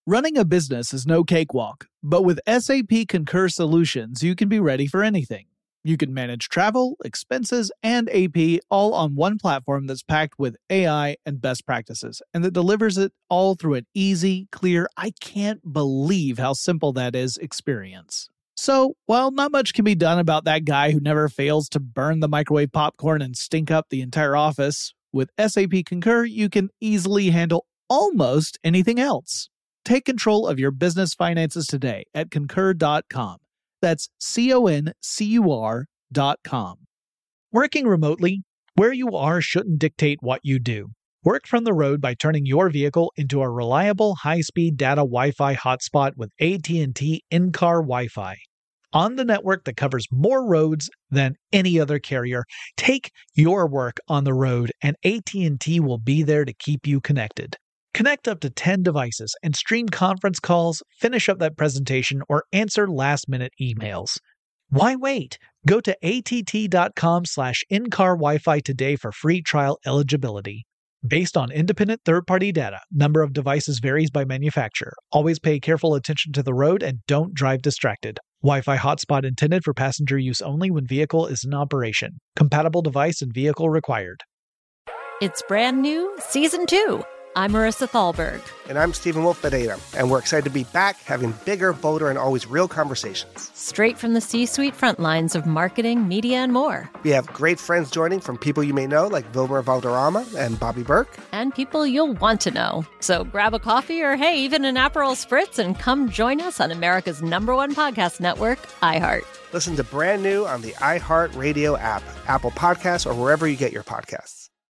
Running a business is no cakewalk, but with SAP Concur Solutions, you can be ready for anything. You can manage travel, expenses, and AP all on one platform that's packed with AI and best practices, and that delivers it all through an easy, clear, I can't believe how simple that is experience. So, while not much can be done about that guy who never fails to burn the microwave popcorn and stink up the entire office, with SAP Concur, you can easily handle almost anything else. Take control of your business finances today at Concur.com. That's CONCUR.com. Working remotely, where you are shouldn't dictate what you do. Work from the road by turning your vehicle into a reliable high-speed data Wi-Fi hotspot with AT&T in-car Wi-Fi. On the network that covers more roads than any other carrier, take your work on the road and AT&T will be there to keep you connected. Connect up to 10 devices and stream conference calls, finish up that presentation, or answer last-minute emails. Why wait? Go to att.com/in-car Wi-Fi today for free trial eligibility. Based on independent third-party data, number of devices varies by manufacturer. Always pay careful attention to the road and don't drive distracted. Wi-Fi hotspot intended for passenger use only when vehicle is in operation. Compatible device and vehicle required. It's brand new, Season 2. I'm Marissa Thalberg. And I'm Stephen Wolf Pereira, and we're excited to be back having bigger, bolder, and always real conversations. Straight from the C-suite front lines of marketing, media, and more. We have great friends joining from people you may know, like Wilmer Valderrama and Bobby Burke. And people you'll want to know. So grab a coffee or, hey, even an Aperol Spritz and come join us on America's #1 podcast network, iHeart. Listen to Brand New on the iHeart Radio app, Apple Podcasts, or wherever you get your podcasts.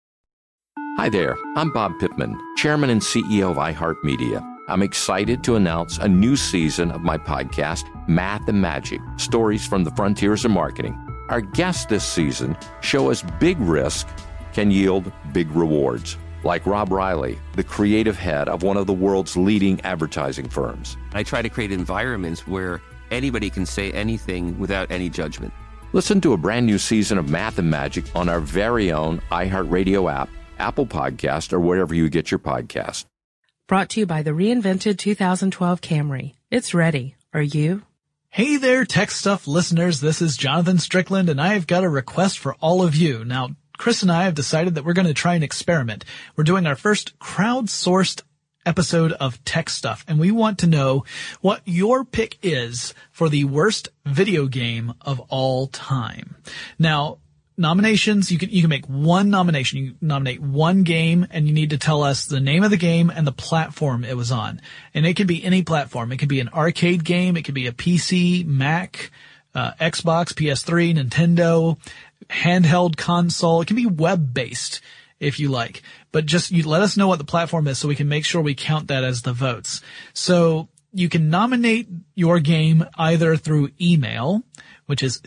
Hi there, I'm Bob Pittman, Chairman and CEO of iHeartMedia. I'm excited to announce a new season of my podcast, Math and Magic, Stories from the Frontiers of Marketing. Our guests this season show us big risk can yield big rewards, like Rob Riley, the creative head of one of the world's leading advertising firms. I try to create environments where anybody can say anything without any judgment. Listen to a brand new season of Math and Magic on our very own iHeartRadio app, Apple Podcast, or wherever you get your podcast. Brought to you by the reinvented 2012 Camry. It's ready. Are you? Hey there, Tech Stuff listeners. This is Jonathan Strickland, and I've got a request for all of you. Now, Chris and I have decided that we're going to try an experiment. We're doing our first crowdsourced episode of Tech Stuff, and we want to know what your pick is for the worst video game of all time. Now, nominations, you can make one nomination. You nominate one game, and you need to tell us the name of the game and the platform it was on. And it could be any platform. It could be an arcade game. It could be a PC, Mac, Xbox, PS3, Nintendo, handheld console. It can be web-based if you like. But just you let us know what the platform is so we can make sure we count that as the votes. So you can nominate your game either through email, which is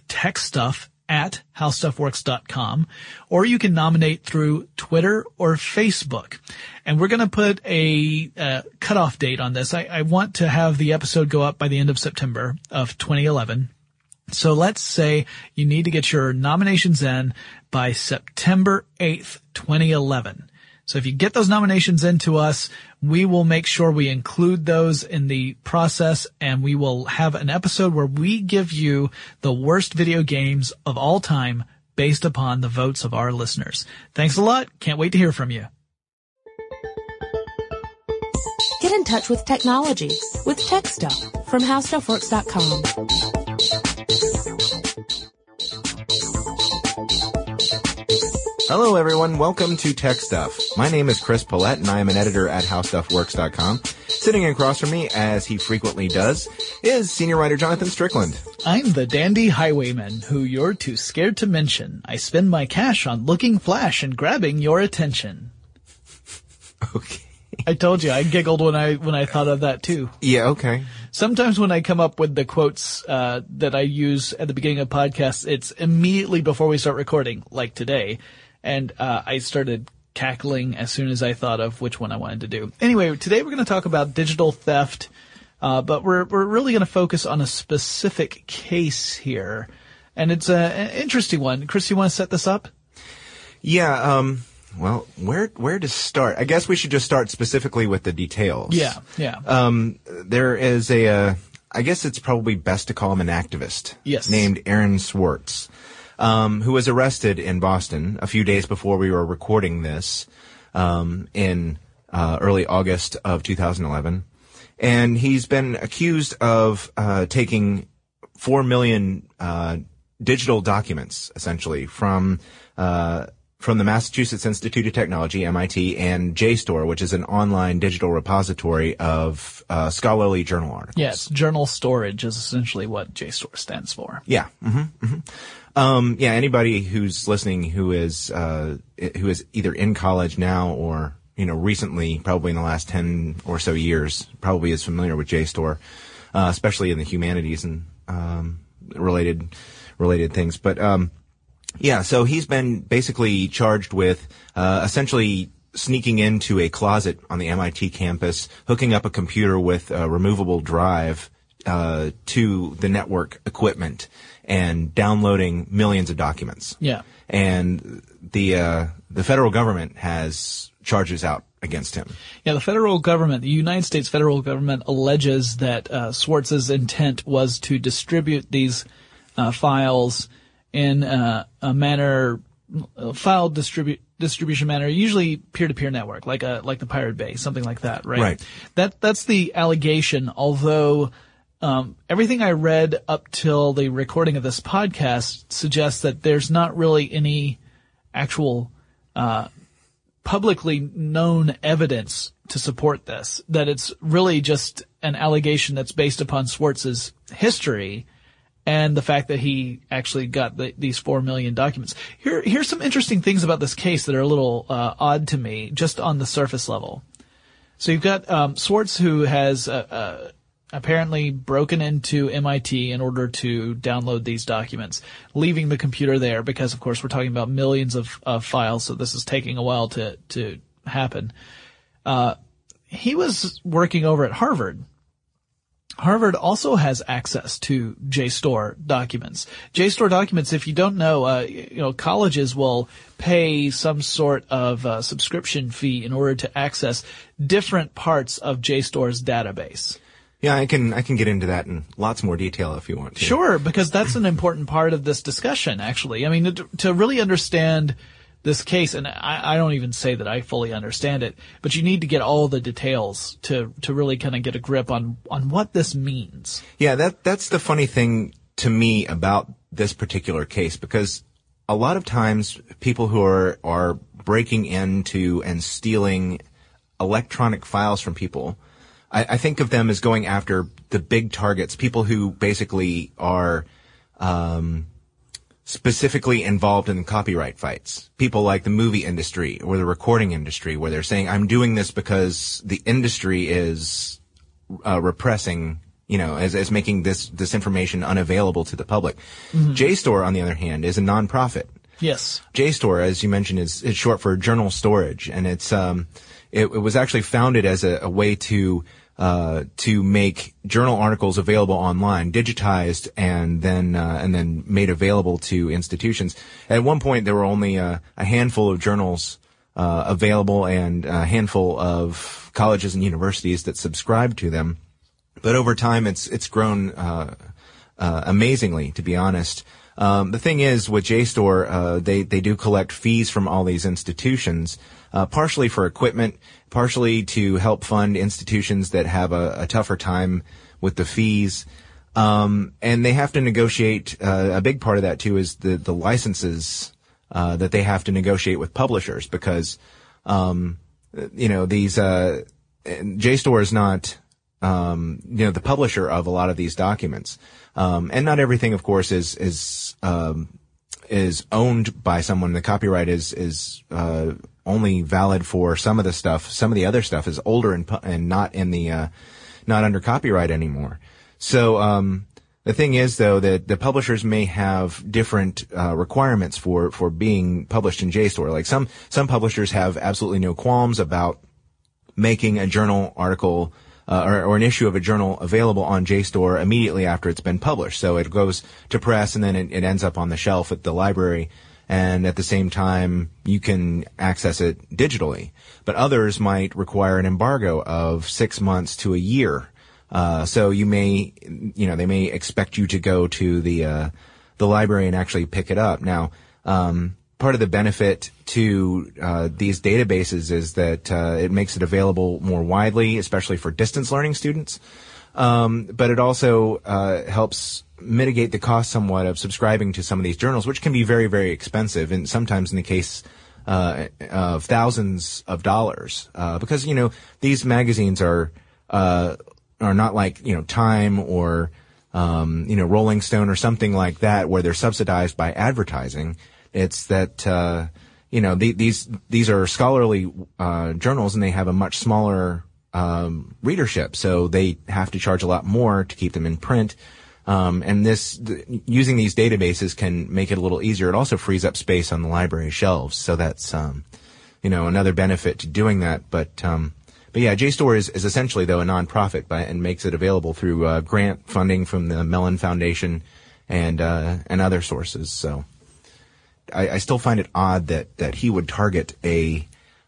techstuff@howstuffworks.com, or you can nominate through Twitter or Facebook. And we're going to put a cutoff date on this. I want to have the episode go up by the end of September of 2011. So let's say you need to get your nominations in by September 8th, 2011. So if you get those nominations into us, we will make sure we include those in the process, and we will have an episode where we give you the worst video games of all time based upon the votes of our listeners. Thanks a lot. Can't wait to hear from you. Get in touch with technology with Tech Stuff from HowStuffWorks.com. Hello, everyone. Welcome to Tech Stuff. My name is Chris Paulette, and I am an editor at HowStuffWorks.com. Sitting across from me, as he frequently does, is senior writer Jonathan Strickland. I'm the dandy highwayman who you're too scared to mention. I spend my cash on looking flash and grabbing your attention. Okay. I told you, I giggled when I thought of that too. Yeah, okay. Sometimes when I come up with the quotes that I use at the beginning of podcasts, it's immediately before we start recording, like today. And I started cackling as soon as I thought of which one I wanted to do. Anyway, today we're going to talk about digital theft, but we're really going to focus on a specific case here. And it's an interesting one. Chris, you want to set this up? Yeah, Well, where to start? I guess we should just start specifically with the details. Yeah. There is I guess it's probably best to call him an activist. Yes. Named Aaron Swartz, who was arrested in Boston a few days before we were recording this, in early August of 2011. And he's been accused of taking 4 million digital documents, essentially, from the Massachusetts Institute of Technology, MIT, and JSTOR, which is an online digital repository of scholarly journal articles. Yes, journal storage is essentially what JSTOR stands for. Yeah. Anybody who's listening who is either in college now or, recently, probably in the last 10 or so years, probably is familiar with JSTOR, especially in the humanities and related things. But so he's been basically charged with essentially sneaking into a closet on the MIT campus, hooking up a computer with a removable drive to the network equipment, and downloading millions of documents. Yeah. And the federal government has charges out against him. Yeah, the United States federal government alleges that Swartz's intent was to distribute these files in a manner, file distribution manner, usually peer-to-peer network, like the Pirate Bay, something like that, right? Right. That's the allegation, although everything I read up till the recording of this podcast suggests that there's not really any actual publicly known evidence to support this, that it's really just an allegation that's based upon Swartz's history and the fact that he actually got these 4 million documents. Here's some interesting things about this case that are a little odd to me, just on the surface level. So you've got Swartz, who has apparently broken into MIT in order to download these documents, leaving the computer there because, of course, we're talking about millions of files, so this is taking a while to happen. He was working over at Harvard. Harvard also has access to JSTOR documents. JSTOR documents, if you don't know, colleges will pay some sort of subscription fee in order to access different parts of JSTOR's database. Yeah, I can get into that in lots more detail if you want to. Sure, because that's an important part of this discussion, actually. I mean, to really understand this case, and I don't even say that I fully understand it, but you need to get all the details to really kind of get a grip on what this means. Yeah, that's the funny thing to me about this particular case, because a lot of times people who are breaking into and stealing electronic files from people, I think of them as going after the big targets, people who basically are specifically involved in copyright fights. People like the movie industry or the recording industry, where they're saying, I'm doing this because the industry is repressing, as making this information unavailable to the public. Mm-hmm. JSTOR, on the other hand, is a nonprofit. Yes. JSTOR, as you mentioned, is short for journal storage, and it's it was actually founded as a way to make journal articles available online, digitized, and then made available to institutions. At one point, there were only a handful of journals available, and a handful of colleges and universities that subscribed to them. But over time, it's grown amazingly, to be honest. The thing is, with JSTOR, they do collect fees from all these institutions, partially for equipment, partially to help fund institutions that have a tougher time with the fees. And they have to negotiate, a big part of that too is the licenses, that they have to negotiate with publishers, because, these, JSTOR is not, the publisher of a lot of these documents. And not everything, of course, is owned by someone. The copyright is only valid for some of the stuff. Some of the other stuff is older and not under copyright anymore. So, the thing is, though, that the publishers may have different requirements for being published in JSTOR. Like some publishers have absolutely no qualms about making a journal article or an issue of a journal available on JSTOR immediately after it's been published. So it goes to press, and then it ends up on the shelf at the library, and at the same time you can access it digitally. But others might require an embargo of 6 months to a year. So they may expect you to go to the library and actually pick it up. Now, part of the benefit to these databases is that it makes it available more widely, especially for distance learning students. But it also helps mitigate the cost somewhat of subscribing to some of these journals, which can be very, very expensive, and sometimes in the case of thousands of dollars, because these magazines are not like Time or Rolling Stone or something like that, where they're subsidized by advertising. It's that these are scholarly journals, and they have a much smaller readership, so they have to charge a lot more to keep them in print. And using these databases can make it a little easier. It also frees up space on the library shelves, so that's another benefit to doing that. But yeah, JSTOR is essentially though a nonprofit, and makes it available through grant funding from the Mellon Foundation and other sources. So I still find it odd that he would target a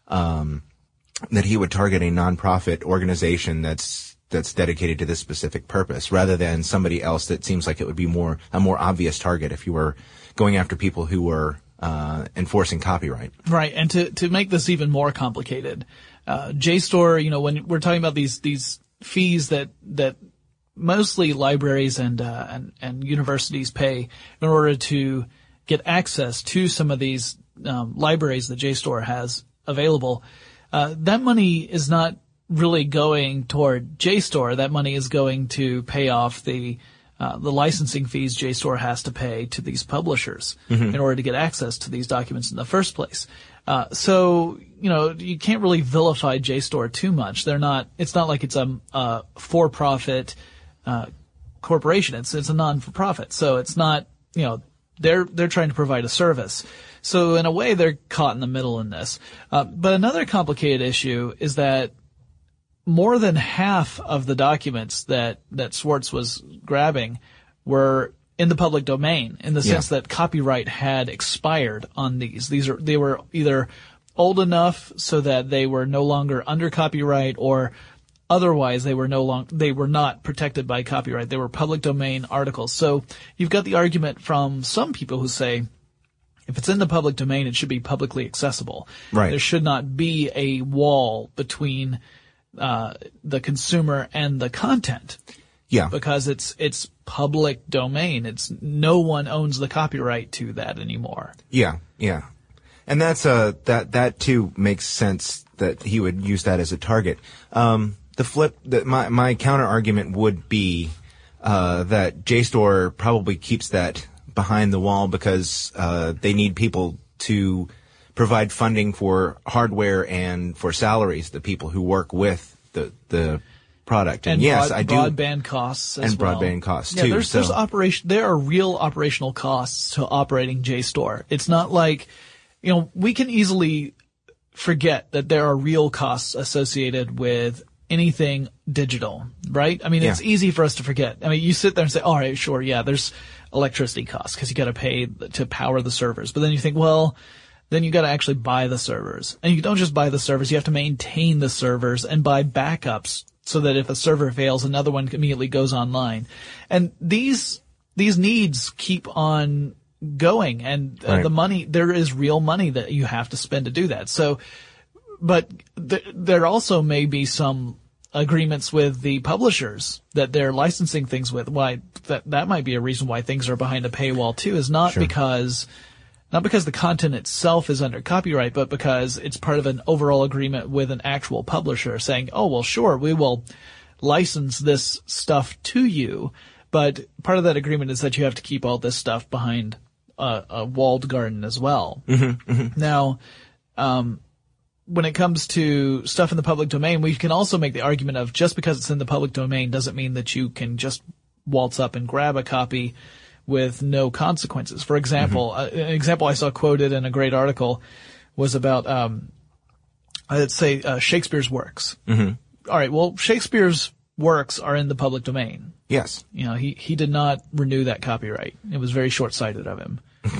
nonprofit organization that's dedicated to this specific purpose, rather than somebody else that seems like it would be a more obvious target if you were going after people who were enforcing copyright. Right, and to make this even more complicated, JSTOR, when we're talking about these fees that mostly libraries and universities pay in order to get access to some of these libraries that JSTOR has available, that money is not really going toward JSTOR. That money is going to pay off the licensing fees JSTOR has to pay to these publishers in order to get access to these documents in the first place. So you can't really vilify JSTOR too much. It's not like it's a for-profit corporation. It's a non-for-profit. So it's not, they're trying to provide a service. So in a way, they're caught in the middle in this. But another complicated issue is that more than half of the documents that Swartz was grabbing were in the public domain, in the sense that copyright had expired on these. They were either old enough so that they were no longer under copyright, or otherwise they were not protected by copyright. They were public domain articles. So you've got the argument from some people who say, if it's in the public domain, it should be publicly accessible. Right. There should not be a wall between the consumer and the content. Yeah. Because it's public domain. No one owns the copyright to that anymore. Yeah. Yeah. And that's that too makes sense that he would use that as a target. My counter argument would be that JSTOR probably keeps that behind the wall because they need people to provide funding for hardware and for salaries, the people who work with the product. And yes, I do. Broadband costs as well. And broadband costs yeah, too. There are real operational costs to operating JSTOR. It's not like, we can easily forget that there are real costs associated with anything digital, right? I mean, it's easy for us to forget. I mean, you sit there and say, all right, sure, yeah, there's electricity costs because you got to pay to power the servers. But then you think, well, then you got to actually buy the servers. And you don't just buy the servers, you have to maintain the servers and buy backups so that if a server fails, another one immediately goes online. And these needs keep on going, and the money, there is real money that you have to spend to do that. So, but there also may be some agreements with the publishers that they're licensing things with. Why that might be a reason why things are behind a paywall too, is not because the content itself is under copyright, but because it's part of an overall agreement with an actual publisher saying, oh, well, sure, we will license this stuff to you, but part of that agreement is that you have to keep all this stuff behind a walled garden as well. Now, when it comes to stuff in the public domain, we can also make the argument of just because it's in the public domain doesn't mean that you can just waltz up and grab a copy with no consequences. For example, an example I saw quoted in a great article was about, let's say, Shakespeare's works. All right, well, Shakespeare's works are in the public domain. Yes. He did not renew that copyright. It was very short-sighted of him.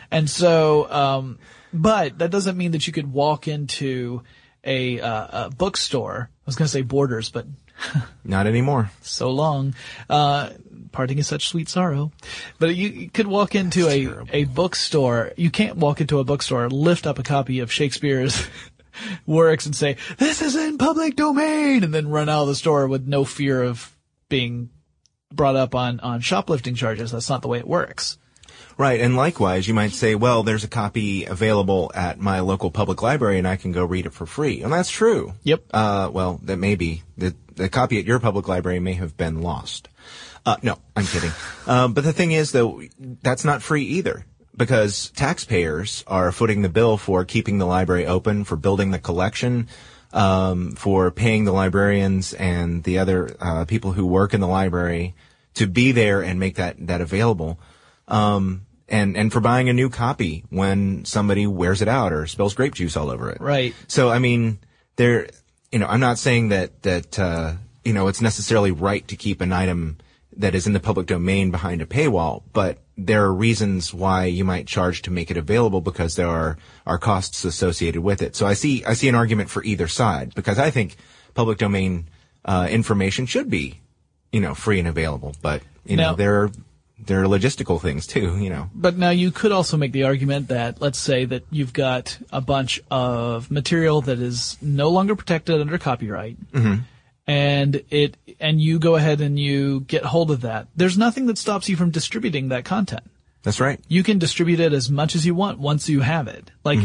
And so, but that doesn't mean that you could walk into a bookstore. I was going to say Borders, but Not anymore. so long. Parting is such sweet sorrow. But you could walk into a bookstore. You can't walk into a bookstore, lift up a copy of Shakespeare's works and say, "This is in public domain," and then run out of the store with no fear of being brought up on shoplifting charges. That's not the way it works. Right, and likewise, you might say, well, there's a copy available at my local public library and I can go read it for free. And that's true. Yep. Well, that may be. The copy at your public library may have been lost. No, I'm kidding. But the thing is, though, that's not free either, because taxpayers are footing the bill for keeping the library open, for building the collection, for paying the librarians and the other people who work in the library to be there and make that available. And for buying a new copy when somebody wears it out or spills grape juice all over it. Right. So, I mean, I'm not saying that it's necessarily right to keep an item that is in the public domain behind a paywall, but there are reasons why you might charge to make it available because there are costs associated with it. So I see an argument for either side, because I think public domain, information should be, free and available, but, there are logistical things too, But now you could also make the argument that, let's say that you've got a bunch of material that is no longer protected under copyright, and you go ahead and you get hold of that. There's nothing that stops you from distributing that content. That's right. You can distribute it as much as you want once you have it. Like,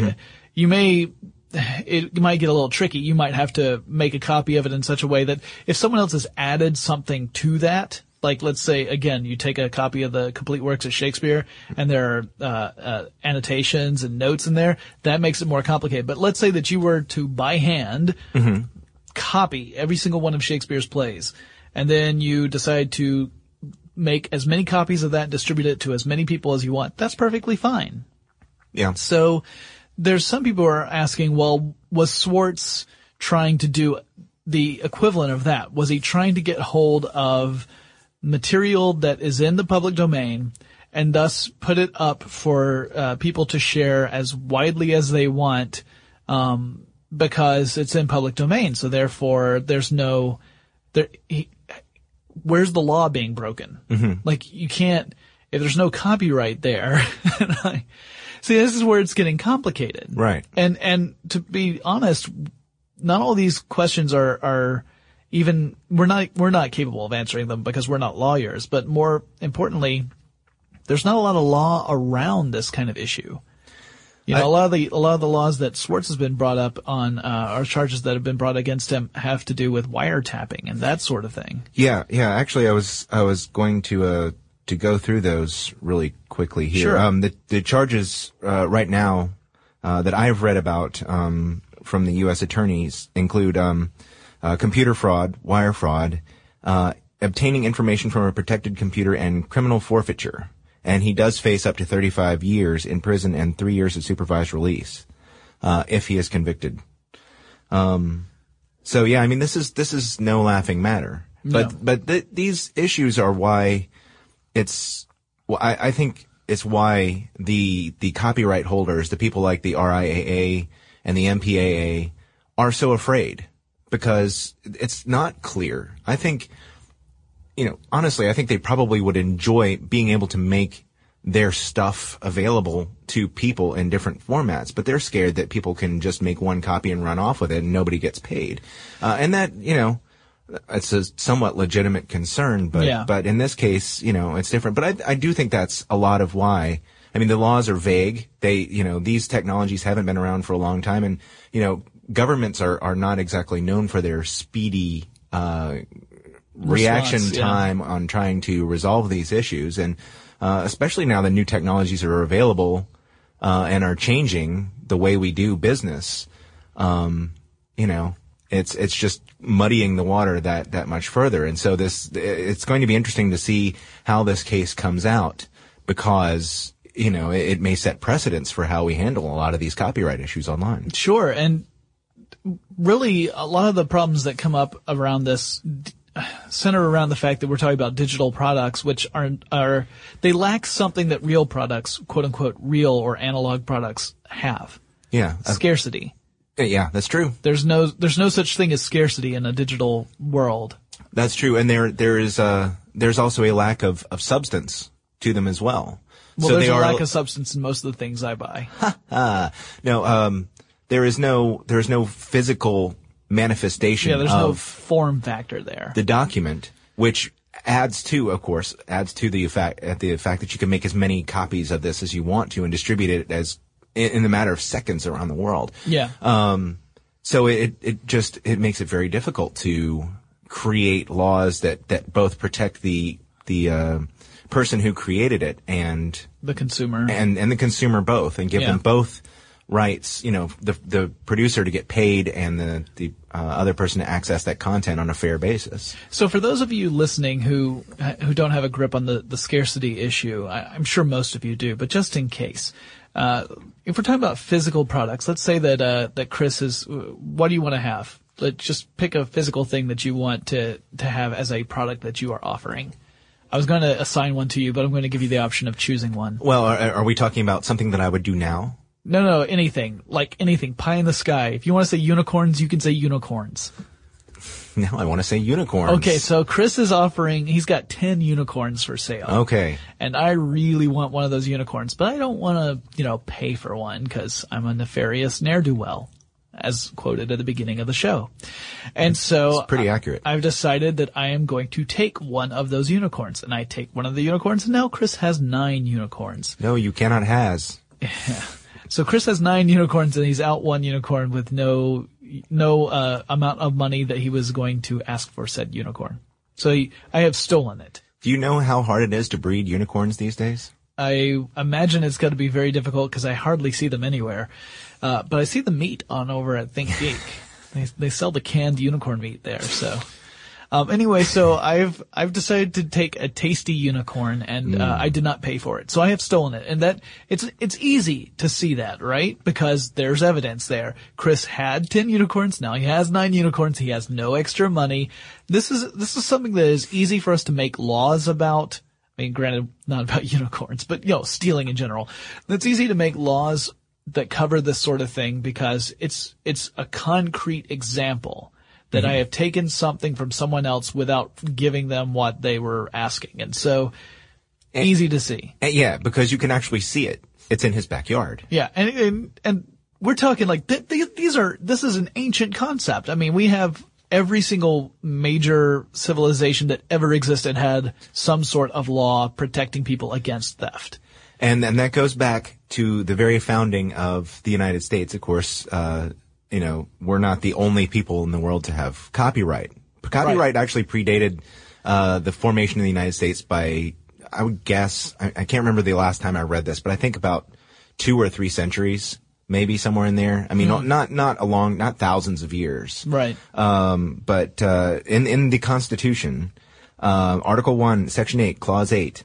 it might get a little tricky. You might have to make a copy of it in such a way that if someone else has added something to that, like, let's say, again, you take a copy of the complete works of Shakespeare and there are annotations and notes in there, that makes it more complicated. But let's say that you were to, by hand, copy every single one of Shakespeare's plays, and then you decide to make as many copies of that and distribute it to as many people as you want. That's perfectly fine. Yeah. So there's some people who are asking, well, was Swartz trying to do the equivalent of that? Was he trying to get hold of material that is in the public domain and thus put it up for people to share as widely as they want, because it's in public domain? So therefore, where's the law being broken? Like, you can't, if there's no copyright there. See, this is where it's getting complicated. Right. And to be honest, not all these questions are even, we're not capable of answering them because we're not lawyers, but more importantly, there's not a lot of law around this kind of issue. A lot of the laws that Swartz has been brought up on, or charges that have been brought against him, have to do with wiretapping and that sort of thing. Yeah. Actually, I was going to go through those really quickly here. Sure. The charges right now that I've read about from the U.S. attorneys include computer fraud, wire fraud, obtaining information from a protected computer, and criminal forfeiture. And he does face up to 35 years in prison and 3 years of supervised release if he is convicted. So yeah, I mean, this is no laughing matter. No. But these issues are why I think it's why the copyright holders, the people like the RIAA and the MPAA, are so afraid, because it's not clear. I think, honestly, I think they probably would enjoy being able to make their stuff available to people in different formats, but they're scared that people can just make one copy and run off with it and nobody gets paid. And that, it's a somewhat legitimate concern, but in this case, it's different. But I do think that's a lot of why. I mean, the laws are vague. These technologies haven't been around for a long time, and, governments are not exactly known for their speedy, reaction time on trying to resolve these issues. And, especially now that new technologies are available, and are changing the way we do business, it's just muddying the water that much further. And so it's going to be interesting to see how this case comes out, because, it may set precedents for how we handle a lot of these copyright issues online. Sure. And really, a lot of the problems that come up around this center around the fact that we're talking about digital products, which are they lack something that real products, quote unquote, real or analog products have. Yeah. Scarcity. Yeah, that's true. There's no such thing as scarcity in a digital world. That's true. And there's also a lack of substance to them as well. Well, so there's a lack of substance in most of the things I buy. No, there is no physical manifestation. Yeah, there's no form factor there. The document, which adds to the fact that you can make as many copies of this as you want to and distribute it as in the matter of seconds around the world. Yeah. So it makes it very difficult to create laws that both protect the person who created it and the consumer and the consumer both, and give them both rights, the producer to get paid and the other person to access that content on a fair basis. So for those of you listening who don't have a grip on the scarcity issue, I'm sure most of you do, but just in case, if we're talking about physical products, let's say that Chris is, what do you want to have? Let's just pick a physical thing that you want to have as a product that you are offering. I was going to assign one to you, but I'm going to give you the option of choosing one. Well, are we talking about something that I would do now? No, anything. Like anything. Pie in the sky. If you want to say unicorns, you can say unicorns. No, I want to say unicorns. Okay, so Chris is he's got 10 unicorns for sale. Okay. And I really want one of those unicorns, but I don't want to, pay for one because I'm a nefarious ne'er-do-well, as quoted at the beginning of the show. And so it's pretty accurate. I've decided that I am going to take one of those unicorns, and I take one of the unicorns, and now Chris has 9 unicorns. No, you cannot has. Yeah. So Chris has 9 unicorns, and he's out one unicorn with no amount of money that he was going to ask for said unicorn. So I have stolen it. Do you know how hard it is to breed unicorns these days? I imagine it's going to be very difficult because I hardly see them anywhere. But I see the meat on over at Think Geek. They sell the canned unicorn meat there. So anyway, so I've decided to take a tasty unicorn, and I did not pay for it. So I have stolen it, and that it's easy to see that, right? Because there's evidence there. Chris had 10 unicorns. Now he has 9 unicorns. He has no extra money. This is something that is easy for us to make laws about. I mean, granted, not about unicorns, but stealing in general. It's easy to make laws that cover this sort of thing because it's a concrete example that I have taken something from someone else without giving them what they were asking. And so easy to see. Yeah, because you can actually see it. It's in his backyard. Yeah. And we're talking like this is an ancient concept. I mean, we have every single major civilization that ever existed had some sort of law protecting people against theft. And that goes back to the very founding of the United States. Of course, we're not the only people in the world to have copyright. Copyright actually predated the formation of the United States by, I would guess, I can't remember the last time I read this, but I think about 2 or 3 centuries, maybe somewhere in there. I mean, not thousands of years. Right. But in the Constitution, Article 1, Section 8, Clause 8,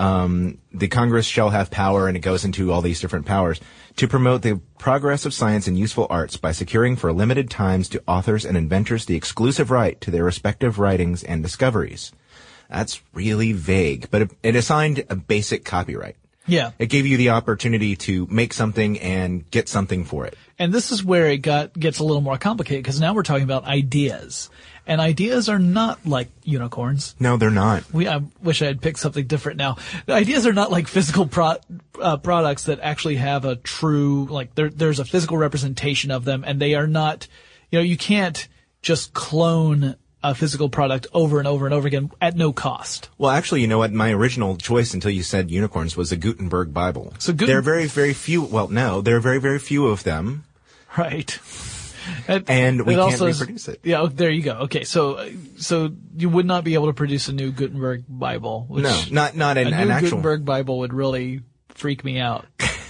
the Congress shall have power, and it goes into all these different powers, to promote the progress of science and useful arts by securing for limited times to authors and inventors the exclusive right to their respective writings and discoveries. That's really vague, but it assigned a basic copyright. Yeah. It gave you the opportunity to make something and get something for it. And this is where it gets a little more complicated because now we're talking about ideas. And ideas are not like unicorns. No, they're not. I wish I had picked something different now. Ideas are not like physical products that actually have a true, there's a physical representation of them, and they are not, you can't just clone a physical product over and over and over again at no cost. Well, actually, you know what? My original choice until you said unicorns was the Gutenberg Bible. So there are very, very few. Well, no, there are very, very few of them. Right. And we can't reproduce it. Yeah, there you go. Okay, so you would not be able to produce a new Gutenberg Bible. Which no, not an actual Gutenberg Bible would really freak me out.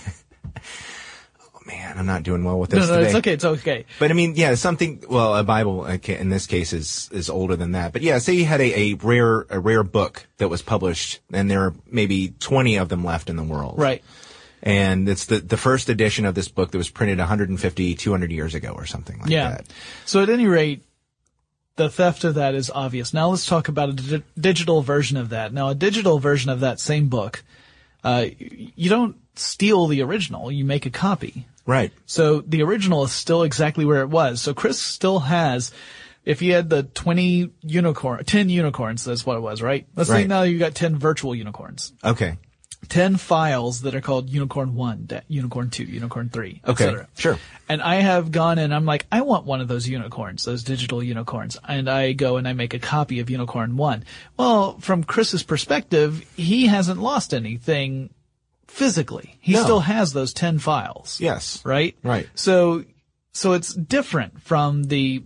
Man, I'm not doing well with this today. It's okay. But I mean, yeah, a Bible in this case is older than that. But yeah, say you had a rare book that was published, and there are maybe 20 of them left in the world. Right. And it's the first edition of this book that was printed 150, 200 years ago or something like that. So at any rate, the theft of that is obvious. Now let's talk about a digital version of that. Now, a digital version of that same book, you don't steal the original. You make a copy. Right. So the original is still exactly where it was. So Chris still has, if he had the 10 unicorns, that's what it was, right? Let's say now you got 10 virtual unicorns. Okay. 10 files that are called Unicorn 1, Unicorn 2, Unicorn 3, etc. Sure. And I have gone and I'm like, I want one of those unicorns, those digital unicorns. And I go and I make a copy of Unicorn 1. Well, from Chris's perspective, he hasn't lost anything physically. He still has those 10 files. Yes. Right? Right. So it's different from the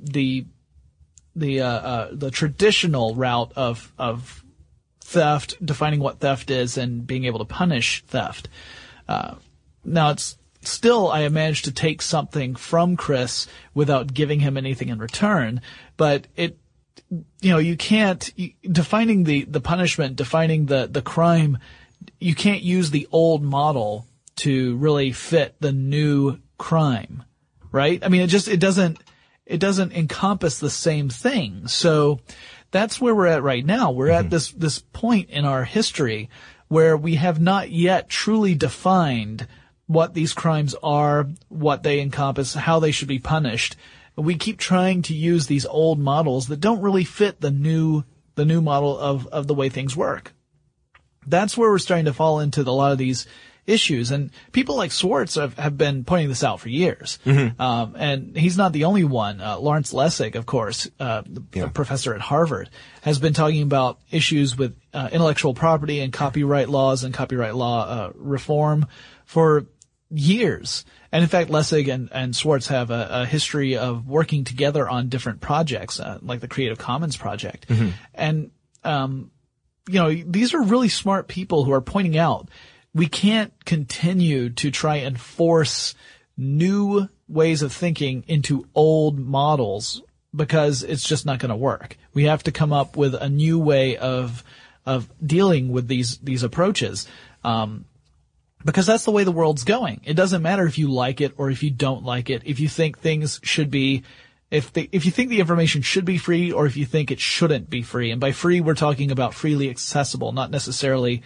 traditional route of theft, defining what theft is and being able to punish theft. Now it's still, I have managed to take something from Chris without giving him anything in return, but you can't, defining the punishment, defining the crime, you can't use the old model to really fit the new crime, right? I mean, it doesn't encompass the same thing. So that's where we're at right now. We're at this point in our history where we have not yet truly defined what these crimes are, what they encompass, how they should be punished. We keep trying to use these old models that don't really fit the new model of the way things work. That's where we're starting to fall into a lot of these issues. And people like Schwartz have been pointing this out for years. And he's not the only one. Lawrence Lessig, of course, a professor at Harvard, has been talking about issues with intellectual property and copyright laws and copyright law reform for years. And in fact, Lessig and Schwartz have a history of working together on different projects, like the Creative Commons project. And, these are really smart people who are pointing out we can't continue to try and force new ways of thinking into old models because it's just not going to work. We have to come up with a new way of dealing with these approaches. Because that's the way the world's going. It doesn't matter if you like it or if you don't like it. If you think things should be, if you think the information should be free or if you think it shouldn't be free. And by free, we're talking about freely accessible, not necessarily,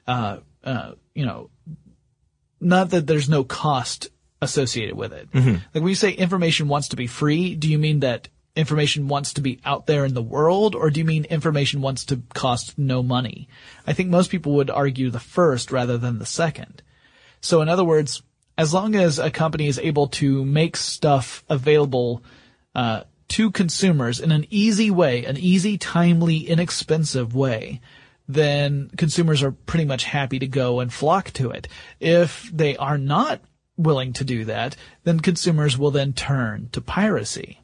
not that there's no cost associated with it. Like when you say information wants to be free, do you mean that information wants to be out there in the world, or do you mean information wants to cost no money? I think most people would argue the first rather than the second. So in other words, as long as a company is able to make stuff available to consumers in an easy way, an easy, timely, inexpensive way, then consumers are pretty much happy to go and flock to it. If they are not willing to do that, then consumers will then turn to piracy.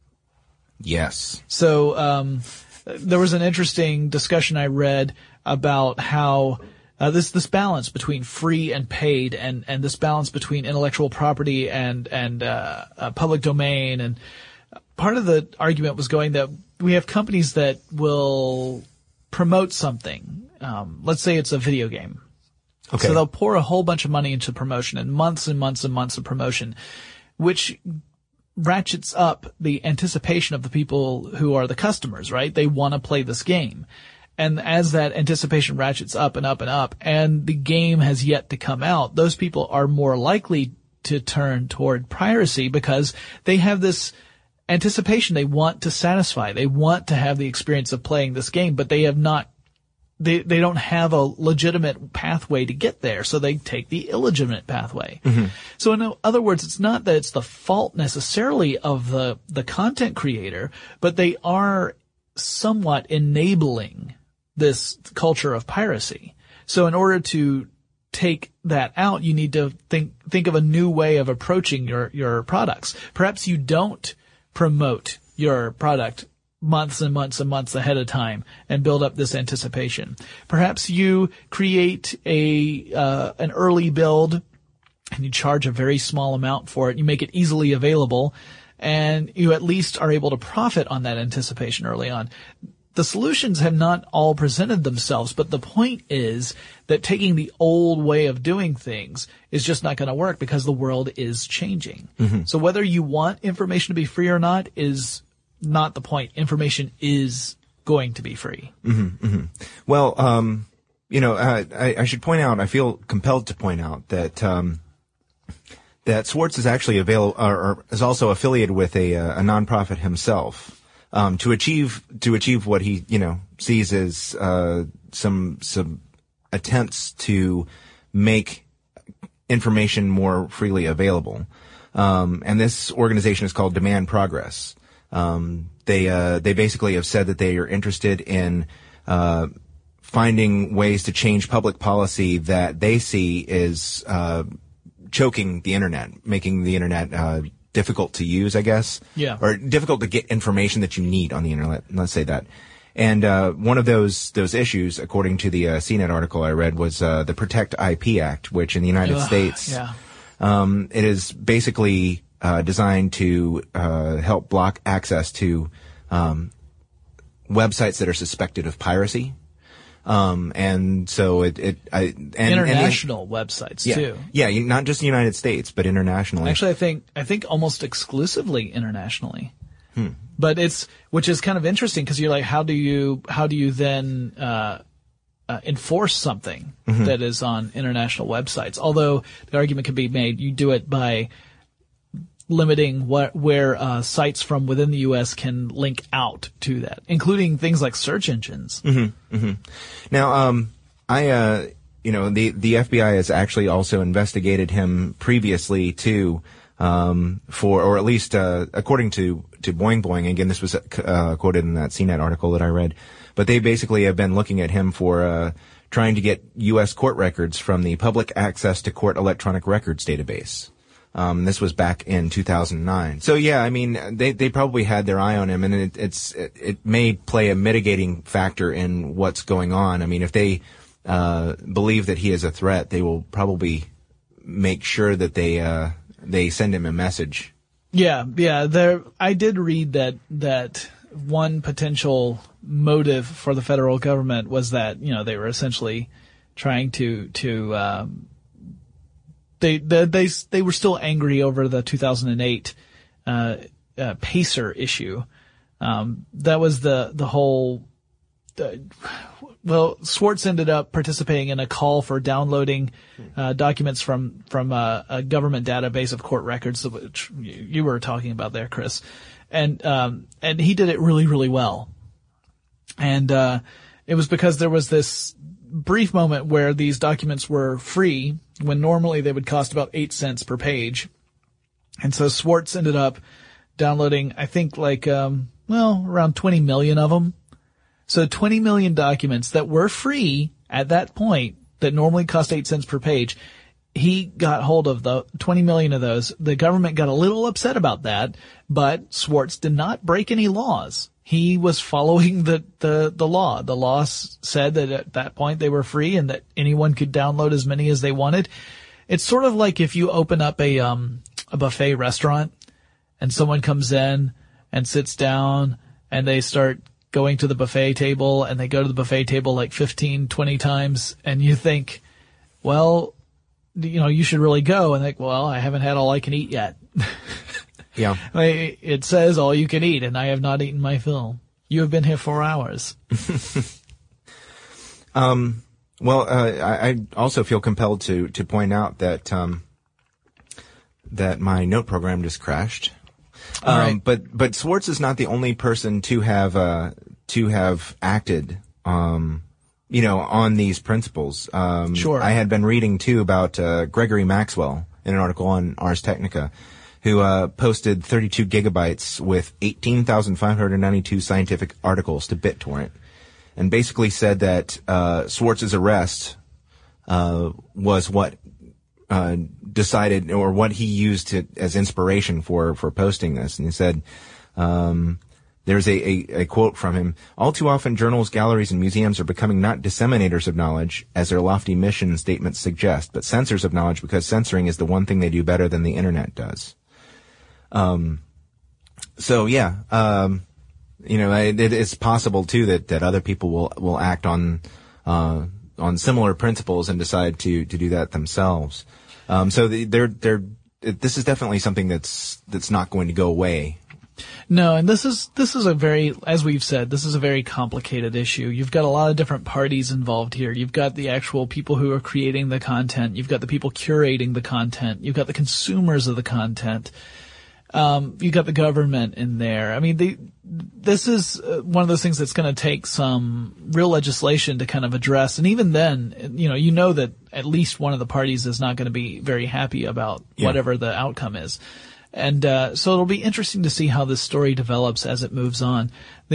Yes. So there was an interesting discussion I read about how this balance between free and paid, and this balance between intellectual property and public domain, and part of the argument was going that we have companies that will promote something. Let's say it's a video game. Okay. So they'll pour a whole bunch of money into promotion and months and months and months of promotion, which ratchets up the anticipation of the people who are the customers, right? They want to play this game. And as that anticipation ratchets up and up and up, and the game has yet to come out, those people are more likely to turn toward piracy because they have this anticipation they want to satisfy. They want to have the experience of playing this game, but they have not, they don't have a legitimate pathway to get there, so they take the illegitimate pathway. So in other words, it's not that it's the fault necessarily of the content creator, but they are somewhat enabling this culture of piracy. So in order to take that out, you need to think of a new way of approaching your products. Perhaps you don't promote your product months and months and months ahead of time and build up this anticipation. Perhaps you create an early build and you charge a very small amount for it. You make it easily available and you at least are able to profit on that anticipation early on. The solutions have not all presented themselves, but the point is that taking the old way of doing things is just not going to work because the world is changing. So whether you want information to be free or not is not the point. Information is going to be free. Well, I should point out, I feel compelled to point out that that Swartz is actually or is also affiliated with a nonprofit himself, to achieve what he, sees as, some attempts to make information more freely available. And this organization is called Demand Progress. They basically have said that they are interested in, finding ways to change public policy that they see is, choking the internet, making the internet, difficult to use, I guess. Yeah. Or difficult to get information that you need on the internet. Let's say that. And, one of those issues, according to the, CNET article I read, was, the Protect IP Act, which in the United States, it is basically, designed to, help block access to, websites that are suspected of piracy. And so international websites too. Yeah, not just the United States, but internationally. Actually, I think almost exclusively internationally. But which is kind of interesting because you're like, how do you then, enforce something that is on international websites? Although the argument could be made, you do it by limiting where sites from within the U.S. can link out to that, including things like search engines. Now, the FBI has actually also investigated him previously too, or at least according to Boing Boing. Again, this was quoted in that CNET article that I read. But they basically have been looking at him for trying to get U.S. court records from the Public Access to Court Electronic Records database. This was back in 2009. So yeah, I mean, they probably had their eye on him, and it may play a mitigating factor in what's going on. I mean, if they believe that he is a threat, they will probably make sure that they send him a message. Yeah. I did read that one potential motive for the federal government was that, they were essentially trying to they were still angry over the 2008 Pacer issue. That was the whole. Swartz ended up participating in a call for downloading documents from a government database of court records, which you were talking about there, Chris, and he did it really, really well. And it was because there was this brief moment where these documents were free when normally they would cost about 8 cents per page. And so Swartz ended up downloading, I think around 20 million of them. So 20 million documents that were free at that point that normally cost 8 cents per page. He got hold of the 20 million of those. The government got a little upset about that, but Swartz did not break any laws. He was following the law. The law said that at that point they were free and that anyone could download as many as they wanted. It's sort of like if you open up a buffet restaurant and someone comes in and sits down and they start going to the buffet table and they go to the buffet table like 15, 20 times and you think, well, you should really go. And like, well, I haven't had all I can eat yet. Yeah. It says all you can eat, and I have not eaten my fill. You have been here 4 hours. I also feel compelled to point out that that my note program just crashed. Right. But Swartz is not the only person to have acted, on these principles. Sure. I had been reading too about Gregory Maxwell in an article on Ars Technica, who posted 32 gigabytes with 18,592 scientific articles to BitTorrent, and basically said that Swartz's arrest was what decided, or what he used as inspiration for posting this. And he said, there's a quote from him: "All too often, journals, galleries, and museums are becoming not disseminators of knowledge, as their lofty mission statements suggest, but censors of knowledge, because censoring is the one thing they do better than the internet does." It's possible too that other people will act on similar principles and decide to do that themselves. This is definitely something that's not going to go away No, and this is a very, as we've said, this is a very complicated issue. You've got a lot of different parties involved here. You've got the actual people who are creating the content. You've got the people curating the content. You've got the consumers of the content. You've got the government in there. I mean, this is one of those things that's going to take some real legislation to kind of address. And even then, you know that at least one of the parties is not going to be very happy about whatever the outcome is. And so it'll be interesting to see how this story develops as it moves on.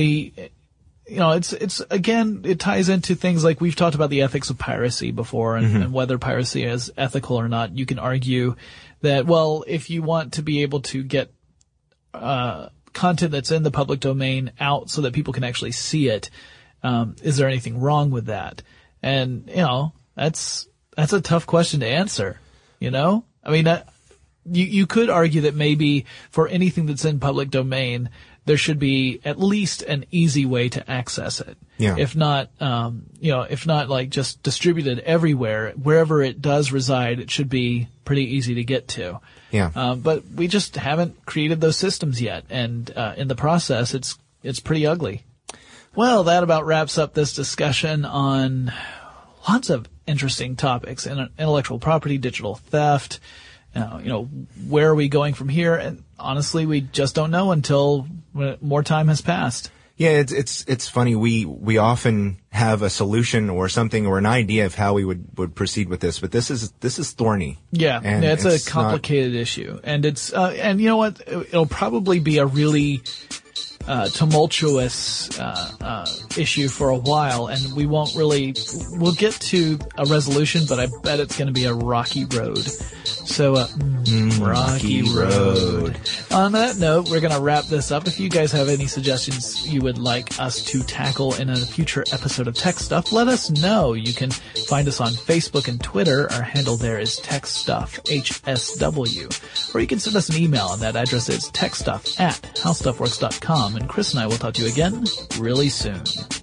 It's again, it ties into things like we've talked about the ethics of piracy before and whether piracy is ethical or not. You can argue that, well, if you want to be able to get content that's in the public domain out so that people can actually see it, is there anything wrong with that? And, that's a tough question to answer, I mean, you could argue that maybe for anything that's in public domain, there should be at least an easy way to access it. Yeah. If not like just distributed everywhere, wherever it does reside, it should be pretty easy to get to. Yeah. But we just haven't created those systems yet. And, in the process, it's pretty ugly. Well, that about wraps up this discussion on lots of interesting topics: intellectual property, digital theft. Where are we going from here? And honestly, we just don't know until more time has passed. Yeah, it's funny. We often have a solution or something or an idea of how we would proceed with this, but this is thorny. Yeah, and it's a complicated issue, and it's and you know what? It'll probably be a really tumultuous issue for a while, and we'll get to a resolution, but I bet it's going to be a rocky road. So, rocky road. On that note, we're going to wrap this up. If you guys have any suggestions you would like us to tackle in a future episode of Tech Stuff, let us know. You can find us on Facebook and Twitter. Our handle there is TechStuff, HSW. Or you can send us an email, and that address is techstuff@howstuffworks.com. And Chris and I will talk to you again really soon.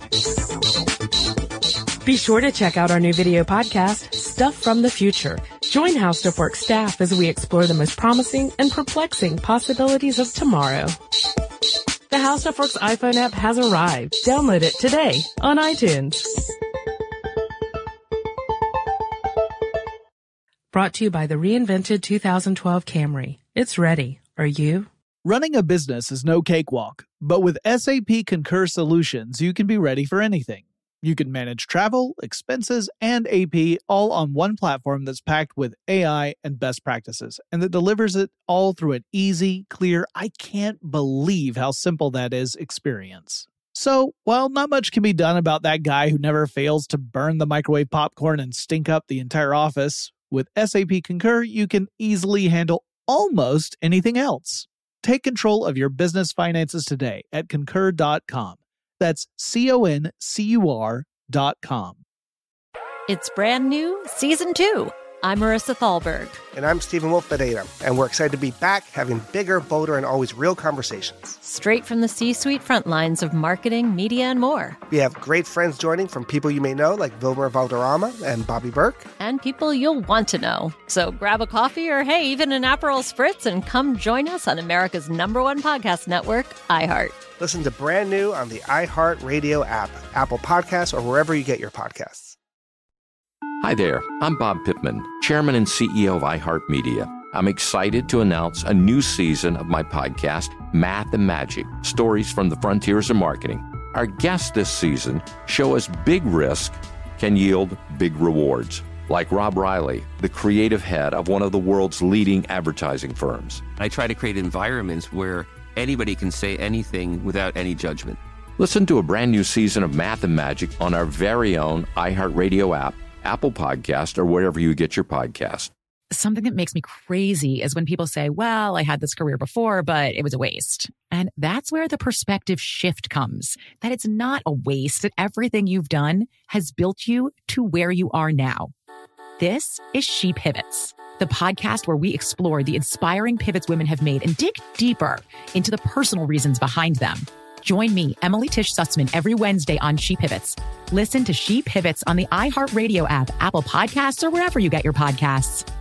Be sure to check out our new video podcast, Stuff from the Future. Join How Stuff Works staff as we explore the most promising and perplexing possibilities of tomorrow. The How Stuff Works iPhone app has arrived. Download it today on iTunes. Brought to you by the reinvented 2012 Camry. It's ready. Are you? Running a business is no cakewalk, but with SAP Concur Solutions, you can be ready for anything. You can manage travel, expenses, and AP all on one platform that's packed with AI and best practices, and that delivers it all through an easy, clear, I can't believe how simple that is experience. So, while not much can be done about that guy who never fails to burn the microwave popcorn and stink up the entire office, with SAP Concur, you can easily handle almost anything else. Take control of your business finances today at Concur.com. That's CONCUR.com. It's brand new, Season 2. I'm Marissa Thalberg. And I'm Stephen Wolf-Bedeta. And we're excited to be back having bigger, bolder, and always real conversations. Straight from the C-suite front lines of marketing, media, and more. We have great friends joining from people you may know, like Wilmer Valderrama and Bobby Burke. And people you'll want to know. So grab a coffee or, hey, even an Aperol Spritz and come join us on America's #1 podcast network, iHeart. Listen to Brand New on the iHeart Radio app, Apple Podcasts, or wherever you get your podcasts. Hi there, I'm Bob Pittman, Chairman and CEO of iHeartMedia. I'm excited to announce a new season of my podcast, Math and Magic, Stories from the Frontiers of Marketing. Our guests this season show us big risk can yield big rewards, like Rob Riley, the creative head of one of the world's leading advertising firms. I try to create environments where anybody can say anything without any judgment. Listen to a brand new season of Math and Magic on our very own iHeartRadio app, Apple Podcast, or wherever you get your podcast. Something that makes me crazy is when people say, well, I had this career before, but it was a waste. And that's where the perspective shift comes, that it's not a waste, that everything you've done has built you to where you are now. This is She Pivots, the podcast where we explore the inspiring pivots women have made and dig deeper into the personal reasons behind them. Join me, Emily Tish Sussman, every Wednesday on She Pivots. Listen to She Pivots on the iHeartRadio app, Apple Podcasts, or wherever you get your podcasts.